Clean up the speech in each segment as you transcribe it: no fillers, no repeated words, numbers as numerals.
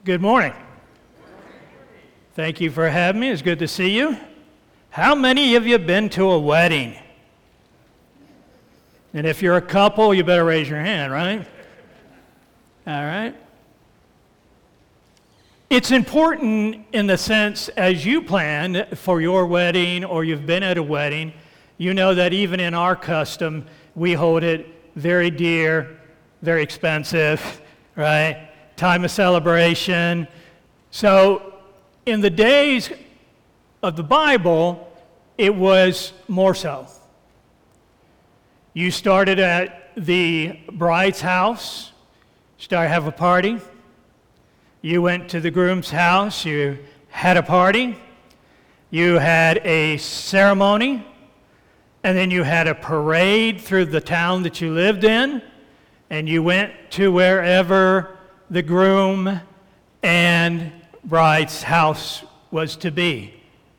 Good morning. Thank you for having me. It's good to see you. How many of you have been to a wedding? And if you're a couple, you better raise your hand, right? All right. It's important in the sense as you plan for your wedding or you've been at a wedding, you know that even in our custom, we hold it very dear, very expensive, right? Time of celebration. So in the days of the Bible, it was more so. You started at the bride's house, started to have a party. You went to the groom's house, you had a party. You had a ceremony, and then you had a parade through the town that you lived in, and you went to wherever the groom and bride's house was to be.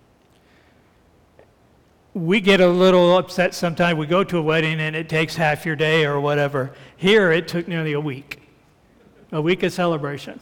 We get a little upset sometimes. We go to a wedding and it takes half your day or whatever. Here it took nearly a week of celebration.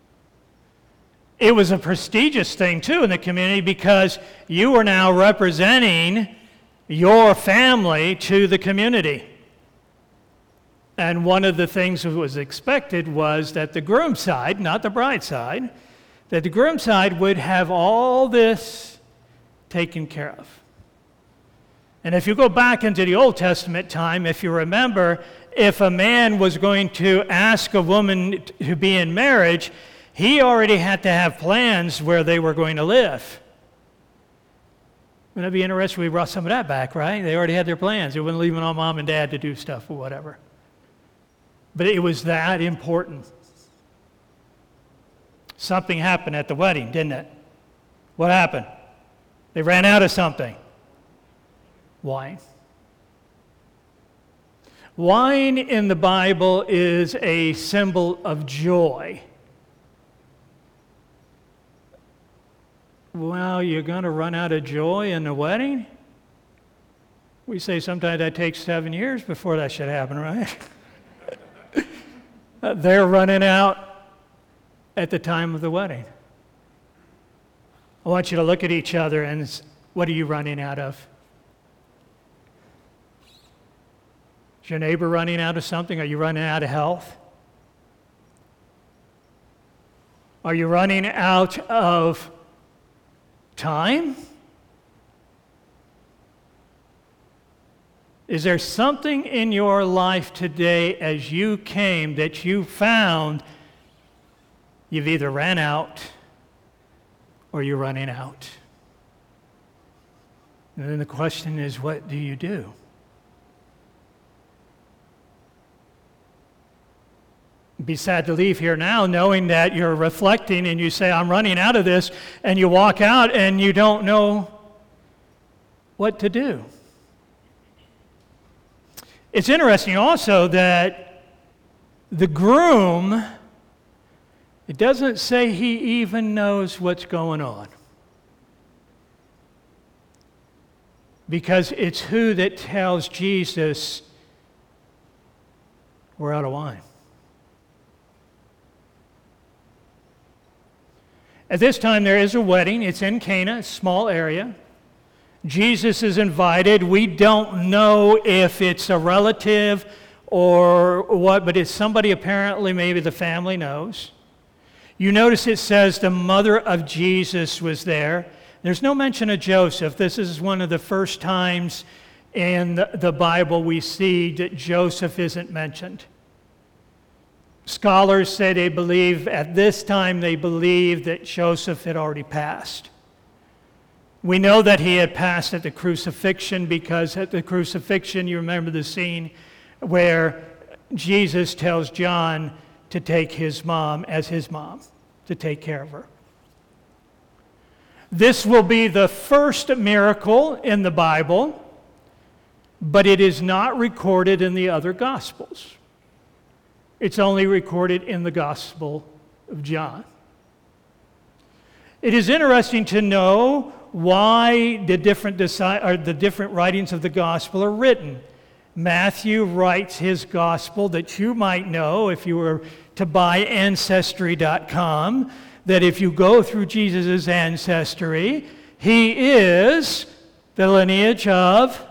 It was a prestigious thing too in the community because you were now representing your family to the community. And one of the things that was expected was that the groom side, not the bride side, that the groom side would have all this taken care of. And if you go back into the Old Testament time, if you remember, if a man was going to ask a woman to be in marriage, he already had to have plans where they were going to live. Wouldn't it be interesting if we brought some of that back, right? They already had their plans. They wouldn't leave it on mom and dad to do stuff or whatever. But it was that important. Something happened at the wedding, didn't it? What happened? They ran out of something. Wine. Wine in the Bible is a symbol of joy. Well, you're going to run out of joy in the wedding? We say sometimes that takes 7 years before that should happen, right? They're running out at the time of the wedding. I want you to look at each other and what are you running out of? Is your neighbor running out of something? Are you running out of health? Are you running out of time? Is there something in your life today as you came that you found you've either ran out or you're running out? And then the question is, what do you do? It'd be sad to leave here now knowing that you're reflecting and you say, I'm running out of this, and you walk out and you don't know what to do. It's interesting also that the groom, it doesn't say he even knows what's going on. Because it's who that tells Jesus, we're out of wine. At this time, there is a wedding. It's in Cana, a small area. Jesus is invited. We don't know if it's a relative or what, but it's somebody apparently, maybe the family knows. You notice it says the mother of Jesus was there. There's no mention of Joseph. This is one of the first times in the Bible we see that Joseph isn't mentioned. Scholars say they believe, at this time, they believe that Joseph had already passed. We know that he had passed at the crucifixion because at the crucifixion, you remember the scene where Jesus tells John to take his mom as his mom, to take care of her. This will be the first miracle in the Bible, but it is not recorded in the other Gospels. It's only recorded in the Gospel of John. It is interesting to know why the different writings of the Gospel are written. Matthew writes his Gospel that you might know if you were to buy Ancestry.com, that if you go through Jesus' ancestry, he is the lineage of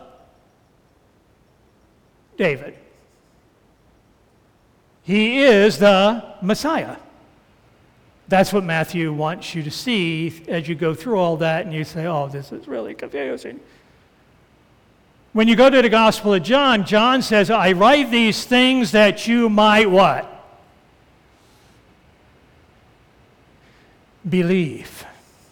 David. He is the Messiah. That's what Matthew wants you to see as you go through all that and you say, oh, this is really confusing. When you go to the Gospel of John, John says, I write these things that you might what? Believe.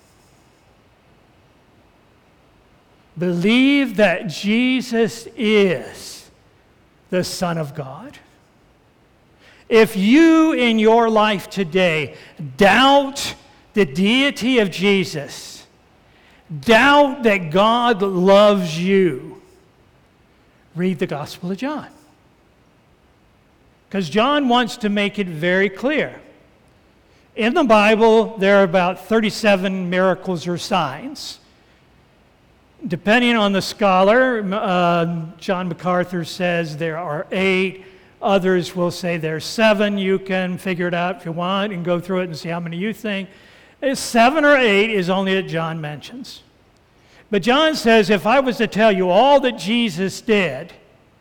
Believe that Jesus is the Son of God. If you in your life today doubt the deity of Jesus, doubt that God loves you, read the Gospel of John. Because John wants to make it very clear. In the Bible, there are about 37 miracles or signs. Depending on the scholar, John MacArthur says there are 8. Others will say there's 7. You can figure it out if you want and go through it and see how many you think. 7 or 8 is only that John mentions. But John says, if I was to tell you all that Jesus did,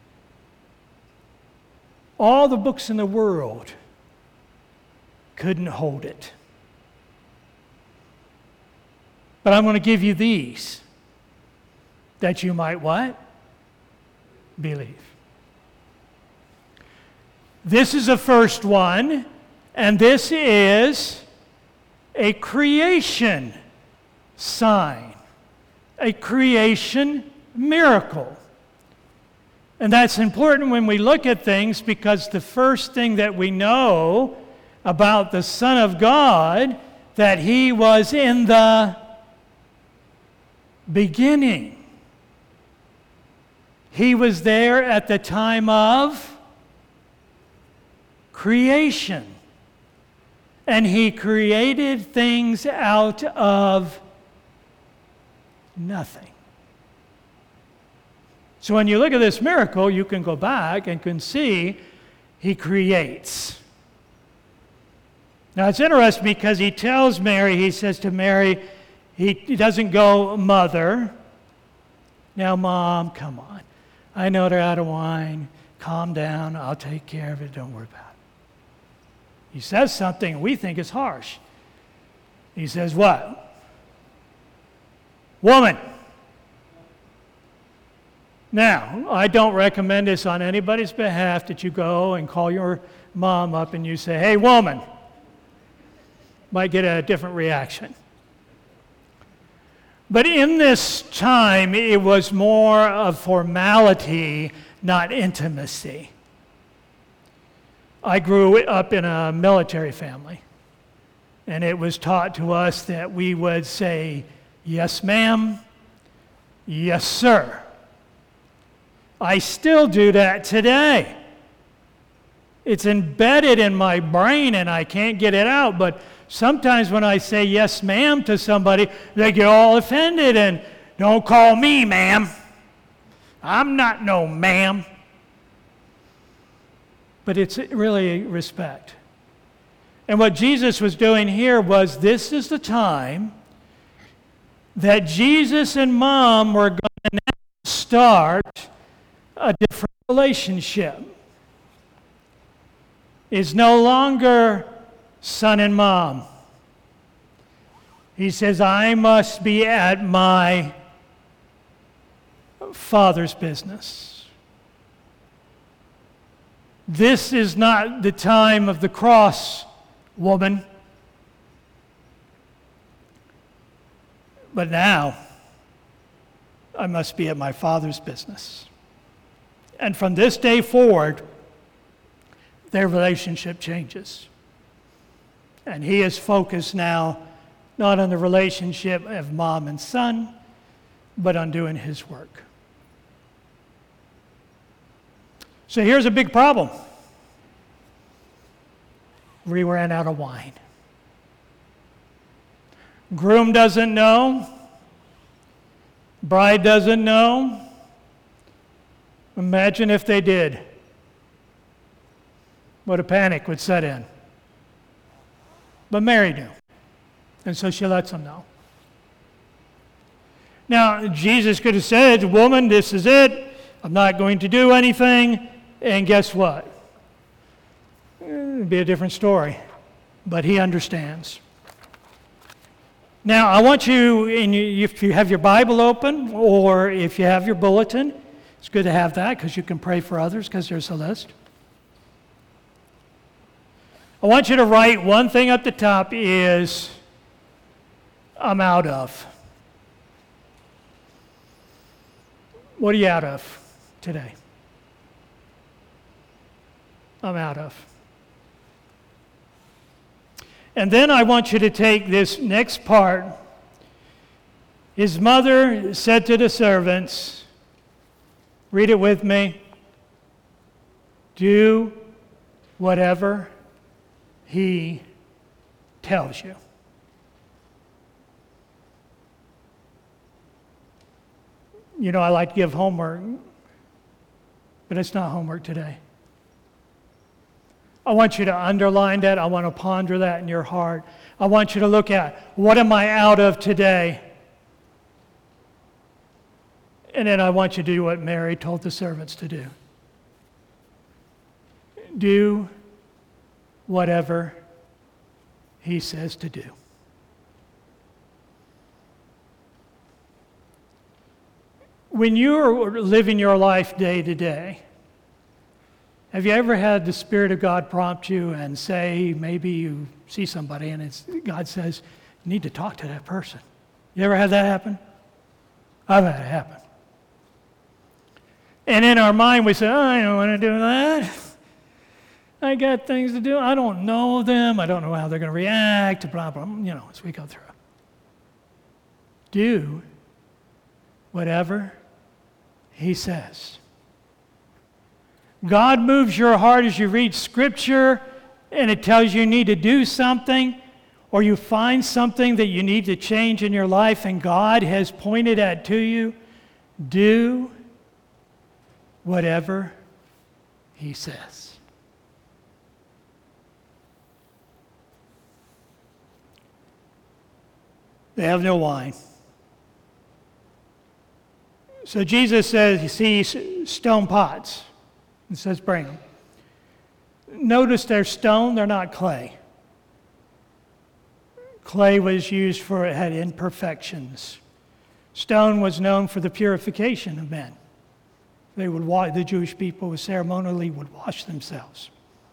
all the books in the world couldn't hold it. But I'm going to give you these, that you might what? Believe. This is the first one, and this is a creation sign, a creation miracle. And that's important when we look at things, because the first thing that we know about the Son of God, that he was in the beginning. He was there at the time of creation. And he created things out of nothing. So when you look at this miracle, you can go back and can see he creates. Now it's interesting because he tells Mary, he says to Mary, he doesn't go, mother. Now, Mom, come on. I know they're out of wine. Calm down. I'll take care of it. Don't worry about it. He says something we think is harsh. He says, what? Woman. Now, I don't recommend this on anybody's behalf, that you go and call your mom up and you say, hey, woman. Might get a different reaction. But in this time, it was more of formality, not intimacy. I grew up in a military family, and it was taught to us that we would say, yes, ma'am, yes, sir. I still do that today. It's embedded in my brain, and I can't get it out, but sometimes when I say yes, ma'am to somebody, they get all offended and don't call me ma'am. I'm not no ma'am. But it's really respect. And what Jesus was doing here was, this is the time that Jesus and Mom were going to now start a different relationship. It's no longer son and mom. He says, I must be at my Father's business. This is not the time of the cross, woman. But now, I must be at my Father's business. And from this day forward, their relationship changes. And he is focused now not on the relationship of mom and son, but on doing his work. So here's a big problem. We ran out of wine. Groom doesn't know. Bride doesn't know. Imagine if they did. What a panic would set in. But Mary knew. And so she lets him know. Now, Jesus could have said, woman, this is it. I'm not going to do anything. And guess what? It'd be a different story. But he understands. Now, I want you, if you have your Bible open, or if you have your bulletin, it's good to have that because you can pray for others because there's a list. I want you to write one thing at the top is, I'm out of. What are you out of today? I'm out of. And then I want you to take this next part. His mother said to the servants, read it with me, do whatever he tells you. You know, I like to give homework, but it's not homework today. I want you to underline that. I want to ponder that in your heart. I want you to look at, what am I out of today? And then I want you to do what Mary told the servants to do. Do whatever he says to do. When you're living your life day to day, have you ever had the Spirit of God prompt you and say, maybe you see somebody and God says, you need to talk to that person? You ever had that happen? I've had it happen. And in our mind we say, I don't want to do that. I got things to do. I don't know them. I don't know how they're going to react, blah, blah, as we go through. Do whatever he says. God moves your heart as you read Scripture and it tells you need to do something, or you find something that you need to change in your life and God has pointed at to you. Do whatever he says. They have no wine. So Jesus says he sees stone pots and says, bring them. Notice they're stone, they're not clay. Clay was used for, it had imperfections. Stone was known for the purification of men. They would wash, the Jewish people ceremonially would wash themselves.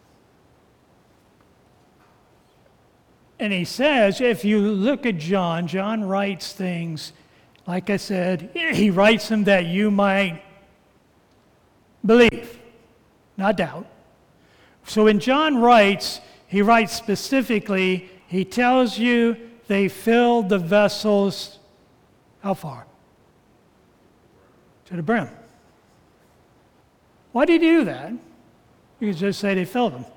And he says, if you look at John, John writes things, like I said, he writes them that you might believe, not doubt. So when John writes, he writes specifically, he tells you they filled the vessels, how far? To the brim. Why did he do that? You could just say they filled them.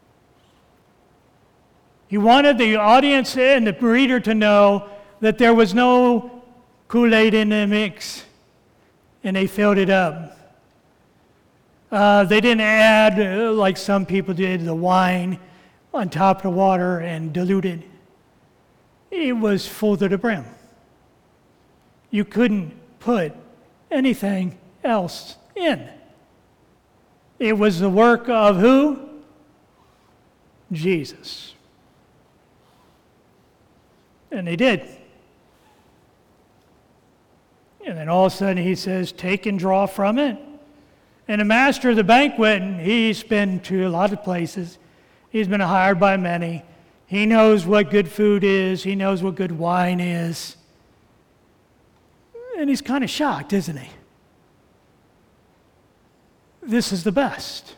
He wanted the audience and the reader to know that there was no Kool-Aid in the mix, and they filled it up. They didn't add, like some people did, the wine on top of the water and dilute it. It was full to the brim. You couldn't put anything else in. It was the work of who? Jesus. And they did. And then all of a sudden he says, take and draw from it. And the master of the banquet, he's been to a lot of places. He's been hired by many. He knows what good food is. He knows what good wine is. And he's kind of shocked, isn't he? This is the best.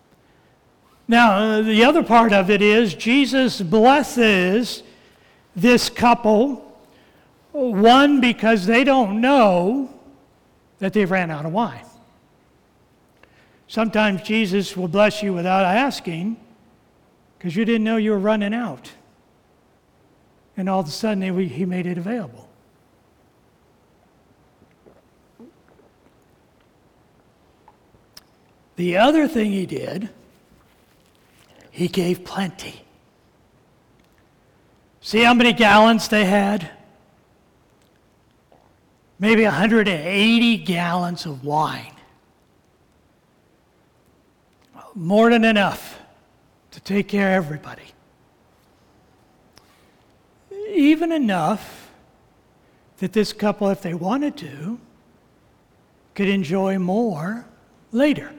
Now, the other part of it is Jesus blesses this couple, one, because they don't know that they've ran out of wine. Sometimes Jesus will bless you without asking because you didn't know you were running out. And all of a sudden, he made it available. The other thing he did, he gave plenty. See how many gallons they had? Maybe 180 gallons of wine. More than enough to take care of everybody. Even enough that this couple, if they wanted to, could enjoy more later.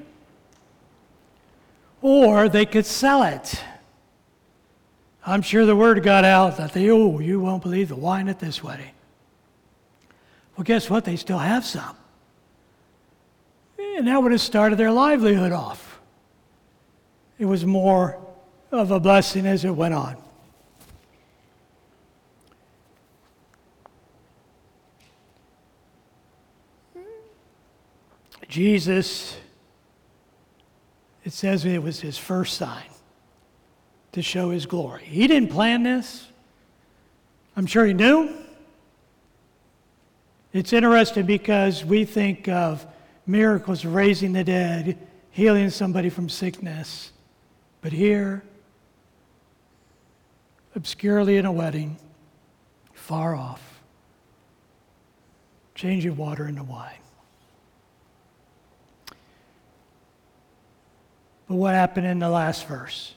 Or they could sell it. I'm sure the word got out that you won't believe the wine at this wedding. Well, guess what? They still have some. And that would have started their livelihood off. It was more of a blessing as it went on. Jesus, it says it was his first sign to show his glory. He didn't plan this. I'm sure he knew. It's interesting because we think of miracles, raising the dead, healing somebody from sickness. But here, obscurely in a wedding, far off, changing water into wine. But what happened in the last verse?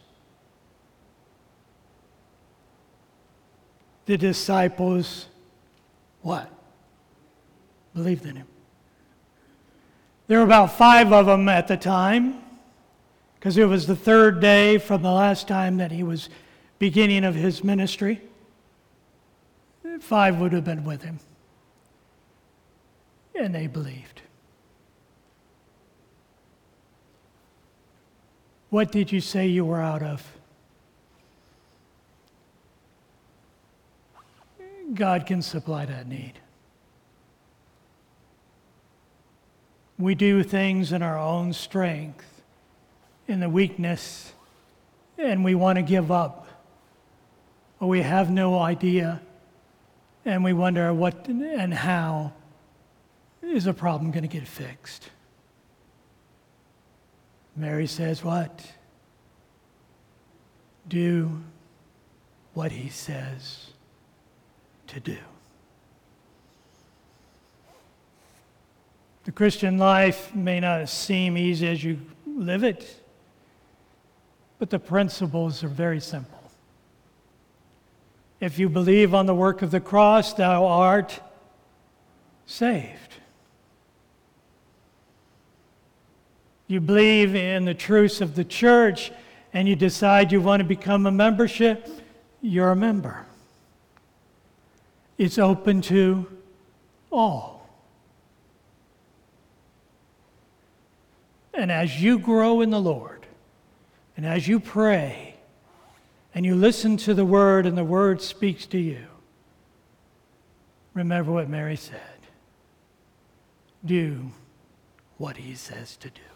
The disciples, what? Believed in him. There were about 5 of them at the time, because it was the 3rd day from the last time that he was beginning of his ministry. 5 would have been with him. And they believed. What did you say you were out of? God can supply that need. We do things in our own strength, in the weakness, and we want to give up. Or we have no idea, and we wonder what and how is a problem going to get fixed. Mary says what? Do what he says to do. The Christian life may not seem easy as you live it, but the principles are very simple. If you believe on the work of the cross, thou art saved. You believe in the truths of the church and you decide you want to become a membership, you're a member. It's open to all. And as you grow in the Lord, and as you pray, and you listen to the Word and the Word speaks to you, remember what Mary said. Do what he says to do.